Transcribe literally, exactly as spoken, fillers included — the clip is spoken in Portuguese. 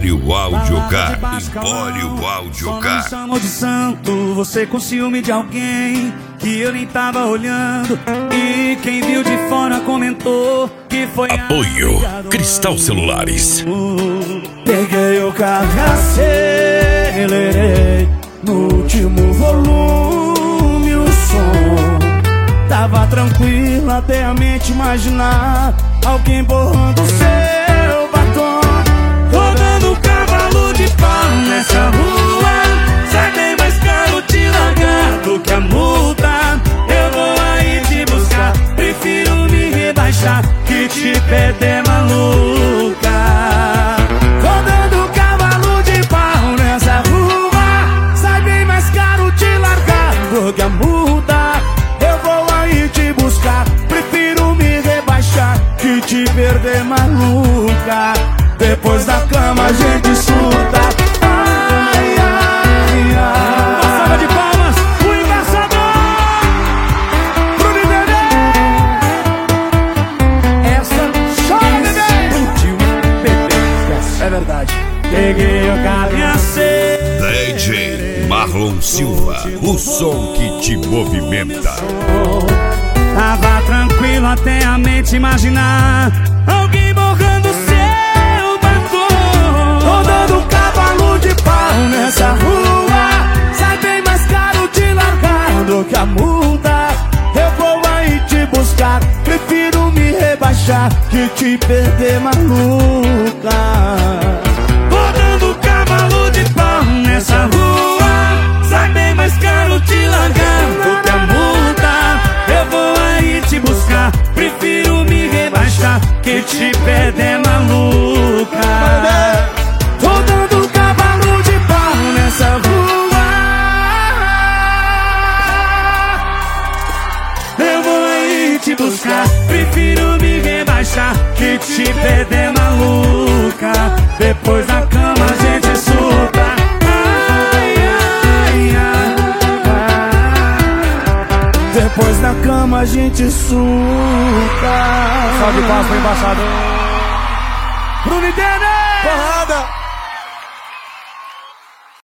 Empório Audiocar. Empório Audiocar. Só não me chamou de santo, você com ciúme de alguém que eu nem tava olhando. E quem viu de fora comentou que foi Apoio Cristal Celulares. Peguei o carro e acelerei no último volume o som. Tava tranquilo até a mente imaginar alguém borrando o seu batom. Tô dando cavalo de pau nessa rua, sai bem mais caro te largar do que a multa. Eu vou aí te buscar, prefiro me rebaixar que te perder, maluca. Tô dando cavalo de pau nessa rua, sai bem mais caro te largar do que a multa. Eu vou aí te buscar, prefiro me rebaixar que te perder, maluca. Depois da cama a gente surta. Ai, ai, ai. Uma salva de palmas, o embaçador Bruno e Dedé. Essa chora, bebê. Explodiu, bebê. É verdade. Peguei o carro e acelerei. D J Marlon Silva, o som que te movimenta. Tava tranquilo até a mente imaginar alguém borrando seu batom. Tô dando cavalo de pau nessa rua, sai bem mais caro te largar do que a multa. Eu vou aí te buscar, prefiro me rebaixar que te perder, maluca. Tô dando cavalo de pau nessa rua, sai bem mais caro te largar do que a multa. Eu vou aí te buscar, prefiro me rebaixar que te perder, maluca. Tô dando cavalo de pau nessa rua, eu vou aí te buscar, prefiro me rebaixar que te perder, maluca. Depois da cama a gente surta. Depois da cama a gente surta. Salve de palmas pro embaixador Bruno e Dedé. Porrada.